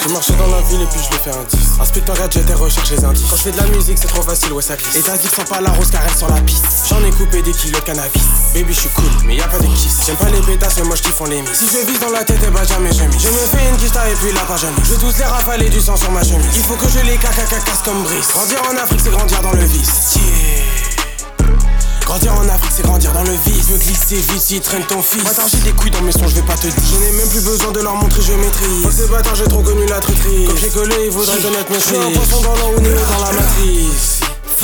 Je marche dans la ville et puis je lui fais un 10. Inspecteur gadget et recherche les indices. Quand je fais de la musique c'est trop facile, ouais ça glisse. Et t'as dit que sans pas la rose car elle sur la piste. J'en ai coupé des kilos de cannabis. Baby je suis cool mais y'a pas de kiss. J'aime pas les pétasses mais moi je kiffe on les mis. Si je vise dans la tête et bah jamais je mise. Je me fais une kista et puis là pas jamais. Je veux tous les rafales et du sang sur ma chemise. Il faut que je les casse comme Brice. Grandir en Afrique c'est grandir dans le vice. Grandir en Afrique c'est grandir dans le vice. Je veux glisser vite si traîne ton fils. Bâtard j'ai des couilles dans mes sons je vais pas te dire. Je n'ai même plus besoin de leur montrer je maîtrise. Oh ces bâtards j'ai trop connu la traîtrise. Comme j'ai collé ils voudraient connaître mes chiens. Un poisson dans l'eau ou Néo dans la matrice.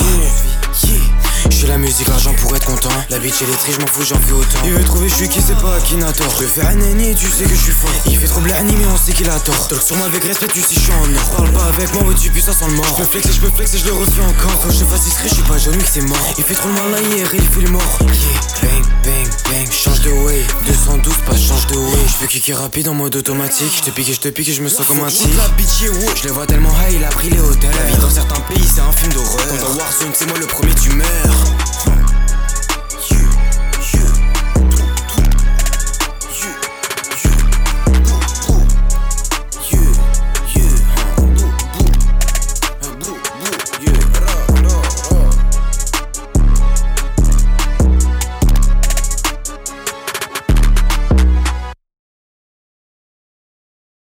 Je fais la musique, l'argent pour être content. La bitch et les tris, je m'en fous, j'en fais autant. Il veut trouver, je suis qui, c'est pas Akinator. Je vais faire un ennemi et tu sais que je suis fort. Il fait trop blani mais on sait qu'il a tort. Talk sur moi avec respect, tu sais je suis en or. Parle pas avec moi, ouais tu pues ça sent le mort. Je peux flex et je le refais encore. Quand je fasse discret, je suis pas jaune, que c'est mort. Il fait trop le malin hier, il fait le mort. Bang, bang, bang, change de way. 212, pas change de way. Je fais kicker rapide en mode automatique. Je te pique et je me sens comme un tic. Je les vois tellement high, il a pris les hôtels. La vie dans certains pays, c'est un film d'horreur. Comme dans Warzone, c'est moi le premier, tu meurs.